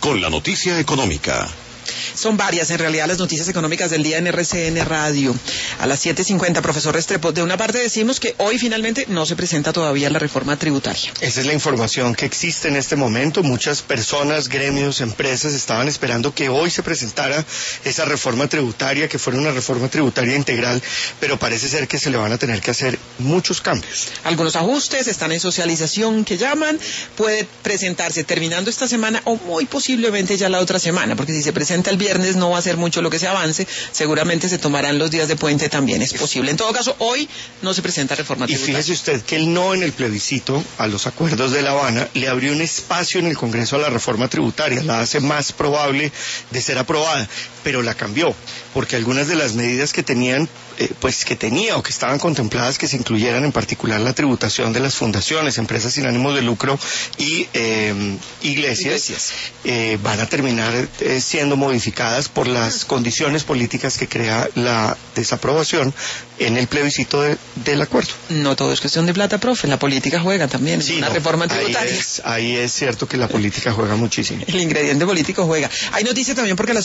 con la noticia económica. Son varias, en realidad, las noticias económicas del día en RCN Radio. A las 7:50, profesor Restrepo, de una parte decimos que hoy finalmente no se presenta todavía la reforma tributaria. Esa es la información que existe en este momento. Muchas personas, gremios, empresas estaban esperando que hoy se presentara esa reforma tributaria, que fuera una reforma tributaria integral, pero parece ser que se le van a tener que hacer muchos cambios. Algunos ajustes están en socialización que llaman, puede presentarse terminando esta semana o muy posiblemente ya la otra semana, porque si se presenta el viernes no va a ser mucho lo que se avance, seguramente se tomarán los días de puente, también es posible. En todo caso, hoy no se presenta reforma tributaria. Y fíjese usted que el no en el plebiscito a los acuerdos de La Habana le abrió un espacio en el Congreso a la reforma tributaria, la hace más probable de ser aprobada, pero la cambió, porque algunas de las medidas que tenían, o que estaban contempladas que se incluyeran, en particular la tributación de las fundaciones, empresas sin ánimos de lucro y iglesias. Van a terminar siendo modificadas por las condiciones políticas que crea la desaprobación en el plebiscito del acuerdo. No todo es cuestión de plata, profe, la política juega también, sí, una reforma tributaria. Ahí es cierto que la política juega muchísimo. El ingrediente político juega. Hay noticia también porque